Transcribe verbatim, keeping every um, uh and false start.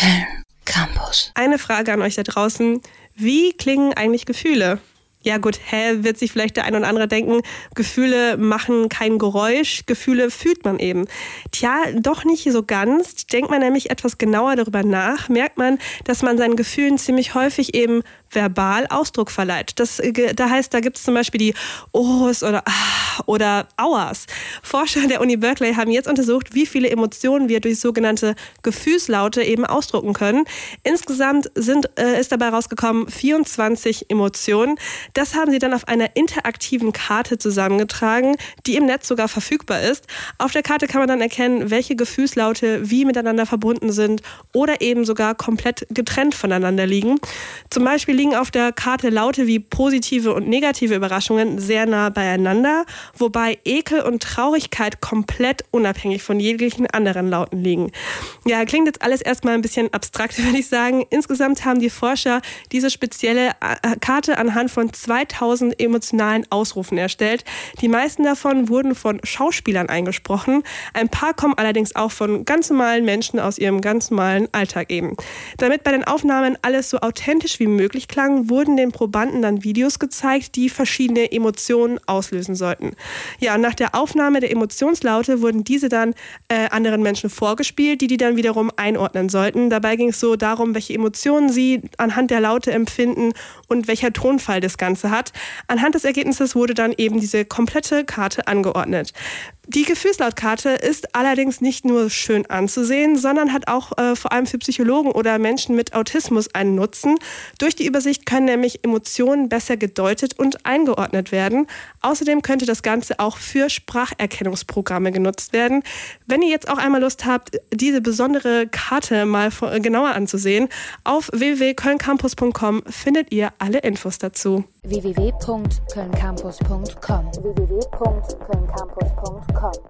Köln Campus. Eine Frage an euch da draußen. Wie klingen eigentlich Gefühle? Ja gut, hä, wird sich vielleicht der ein oder andere denken, Gefühle machen kein Geräusch, Gefühle fühlt man eben. Tja, doch nicht so ganz. Denkt man nämlich etwas genauer darüber nach, merkt man, dass man seinen Gefühlen ziemlich häufig eben verbal Ausdruck verleiht. Das, da heißt, da gibt es zum Beispiel die Ohs oder Ah oder Auas. Forscher der Uni Berkeley haben jetzt untersucht, wie viele Emotionen wir durch sogenannte Gefühlslaute eben ausdrucken können. Insgesamt sind, äh, ist dabei rausgekommen vierundzwanzig Emotionen. Das haben sie dann auf einer interaktiven Karte zusammengetragen, die im Netz sogar verfügbar ist. Auf der Karte kann man dann erkennen, welche Gefühlslaute wie miteinander verbunden sind oder eben sogar komplett getrennt voneinander liegen. Zum Beispiel liegen auf der Karte Laute wie positive und negative Überraschungen sehr nah beieinander, wobei Ekel und Traurigkeit komplett unabhängig von jeglichen anderen Lauten liegen. Ja, klingt jetzt alles erstmal ein bisschen abstrakt, würde ich sagen. Insgesamt haben die Forscher diese spezielle Karte anhand von zweitausend emotionalen Ausrufen erstellt. Die meisten davon wurden von Schauspielern eingesprochen. Ein paar kommen allerdings auch von ganz normalen Menschen aus ihrem ganz normalen Alltag eben. Damit bei den Aufnahmen alles so authentisch wie möglich klang, wurden den Probanden dann Videos gezeigt, die verschiedene Emotionen auslösen sollten. Ja, und nach der Aufnahme der Emotionslaute wurden diese dann äh, anderen Menschen vorgespielt, die die dann wiederum einordnen sollten. Dabei ging es so darum, welche Emotionen sie anhand der Laute empfinden und welcher Tonfall das Ganze hat. Anhand des Ergebnisses wurde dann eben diese komplette Karte angeordnet. Die Gefühlslautkarte ist allerdings nicht nur schön anzusehen, sondern hat auch äh, vor allem für Psychologen oder Menschen mit Autismus einen Nutzen. Durch die Übersicht können nämlich Emotionen besser gedeutet und eingeordnet werden. Außerdem könnte das Ganze auch für Spracherkennungsprogramme genutzt werden. Wenn ihr jetzt auch einmal Lust habt, diese besondere Karte mal genauer anzusehen, auf w w w punkt köln campus punkt com findet ihr alle Infos dazu. w w w punkt köln campus punkt com w w w punkt köln campus punkt com